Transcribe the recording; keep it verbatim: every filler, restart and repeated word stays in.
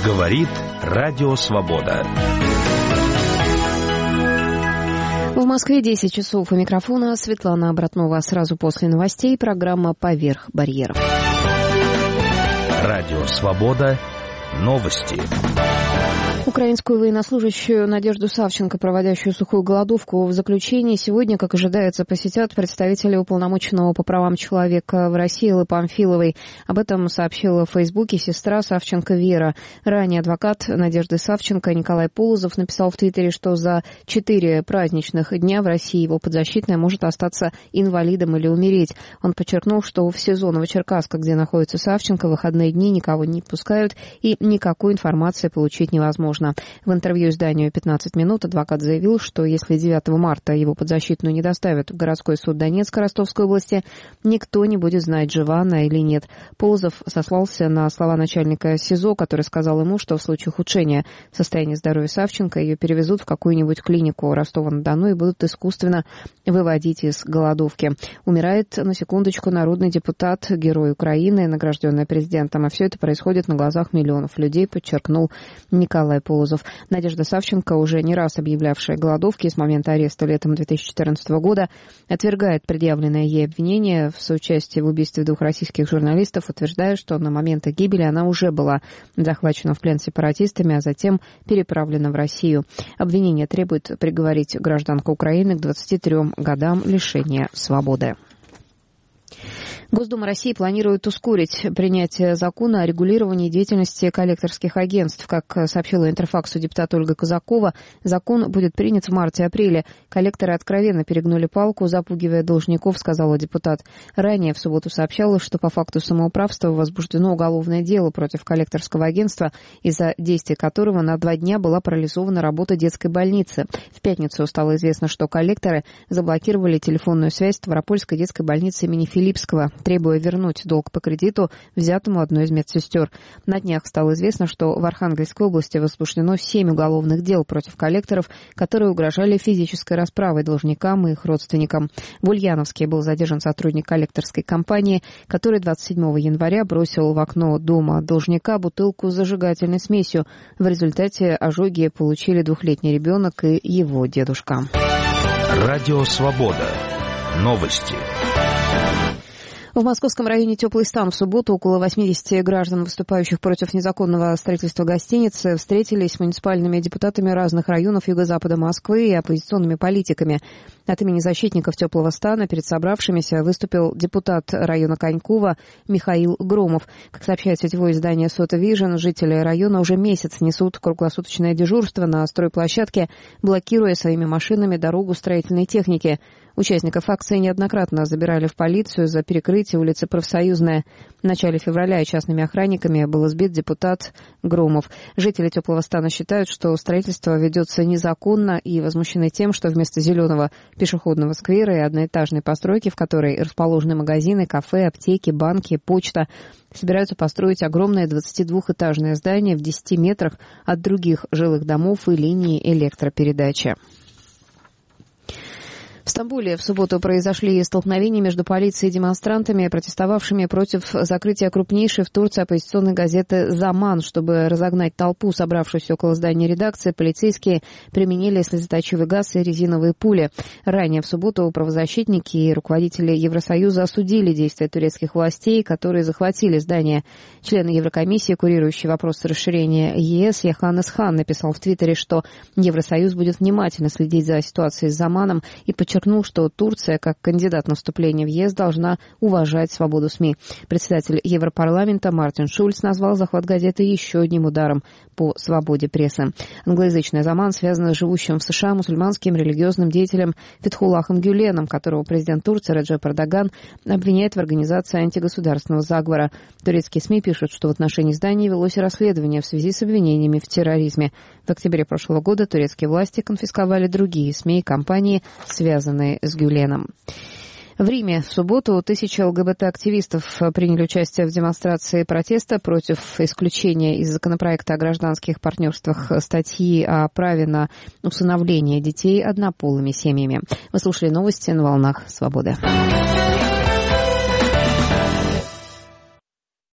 Говорит Радио Свобода. В Москве десять часов. У микрофона Светлана Обратнова. Сразу после новостей программа «Поверх барьеров». Радио Свобода. Новости. Украинскую военнослужащую Надежду Савченко, проводящую сухую голодовку, в заключении сегодня, как ожидается, посетят представители уполномоченного по правам человека в России Эллы Памфиловой. Об этом сообщила в Фейсбуке сестра Савченко Вера. Ранее адвокат Надежды Савченко Николай Полозов написал в Твиттере, что за четыре праздничных дня в России его подзащитная может остаться инвалидом или умереть. Он подчеркнул, что в СИЗО Новочеркасска, где находится Савченко, в выходные дни никого не пускают и никакой информации получить невозможно. В интервью изданию «пятнадцать минут» адвокат заявил, что если девятого марта его подзащитную не доставят в городской суд Донецка Ростовской области, никто не будет знать, жива она или нет. Полозов сослался на слова начальника СИЗО, который сказал ему, что в случае ухудшения состояния здоровья Савченко ее перевезут в какую-нибудь клинику Ростова-на-Дону и будут искусственно выводить из голодовки. Умирает, на секундочку, народный депутат, герой Украины, награжденный президентом. А все это происходит на глазах миллионов людей, подчеркнул Николай Полозов. Надежда Савченко, уже не раз объявлявшая голодовки с момента ареста летом две тысячи четырнадцатого года, отвергает предъявленное ей обвинение в соучастии в убийстве двух российских журналистов, утверждая, что на момент их гибели она уже была захвачена в плен сепаратистами, а затем переправлена в Россию. Обвинение требует приговорить гражданку Украины к двадцати трем годам лишения свободы. Госдума России планирует ускорить принятие закона о регулировании деятельности коллекторских агентств. Как сообщила Интерфаксу депутат Ольга Казакова, закон будет принят в марте-апреле. Коллекторы откровенно перегнули палку, запугивая должников, сказала депутат. Ранее в субботу сообщалось, что по факту самоуправства возбуждено уголовное дело против коллекторского агентства, из-за действий которого на два дня была парализована работа детской больницы. В пятницу стало известно, что коллекторы заблокировали телефонную связь Ставропольской детской больницы имени Филиппского, требуя вернуть долг по кредиту, взятому одной из медсестер. На днях стало известно, что в Архангельской области возбуждено семь уголовных дел против коллекторов, которые угрожали физической расправой должникам и их родственникам. В Ульяновске был задержан сотрудник коллекторской компании, который двадцать седьмого января бросил в окно дома должника бутылку с зажигательной смесью. В результате ожоги получили двухлетний ребенок и его дедушка. Радио Свобода. Новости. В московском районе Теплый Стан в субботу около восьмидесяти граждан, выступающих против незаконного строительства гостиницы, встретились с муниципальными депутатами разных районов юго-запада Москвы и оппозиционными политиками. От имени защитников Теплого Стана перед собравшимися выступил депутат района Конькова Михаил Громов. Как сообщает сетевое издание «Сота Вижн», жители района уже месяц несут круглосуточное дежурство на стройплощадке, блокируя своими машинами дорогу строительной техники. Участников акции неоднократно забирали в полицию за перекрытие улицы Профсоюзная. В начале февраля частными охранниками был избит депутат Громов. Жители Теплого Стана считают, что строительство ведется незаконно и возмущены тем, что вместо зеленого пешеходного сквера и одноэтажной постройки, в которой расположены магазины, кафе, аптеки, банки, почта, собираются построить огромное двадцатидвухэтажное здание в десяти метрах от других жилых домов и линии электропередачи. В Стамбуле в субботу произошли столкновения между полицией и демонстрантами, протестовавшими против закрытия крупнейшей в Турции оппозиционной газеты «Заман». Чтобы разогнать толпу, собравшуюся около здания редакции, полицейские применили слезоточивый газ и резиновые пули. Ранее в субботу правозащитники и руководители Евросоюза осудили действия турецких властей, которые захватили здание. Член Еврокомиссии, курирующий вопросы расширения ЕС, Яханес Хан, написал в Твиттере, что Евросоюз будет внимательно следить за ситуацией с Заманом и подчеркнул, подчеркнул, что Турция, как кандидат на вступление в ЕС, должна уважать свободу СМИ. Председатель Европарламента Мартин Шульц назвал захват газеты еще одним ударом по свободе прессы. Англоязычный Заман связан с живущим в США мусульманским религиозным деятелем Фетхуллахом Гюленом, которого президент Турции Реджеп Эрдоган обвиняет в организации антигосударственного заговора. Турецкие СМИ пишут, что в отношении здания велось расследование в связи с обвинениями в терроризме. В октябре прошлого года турецкие власти конфисковали другие СМИ и компании, связанные с Гюленом. В Риме в субботу тысячи ЛГБТ-активистов приняли участие в демонстрации протеста против исключения из законопроекта о гражданских партнерствах статьи о праве на усыновление детей однополыми семьями. Вы слушали новости на волнах «Свободы».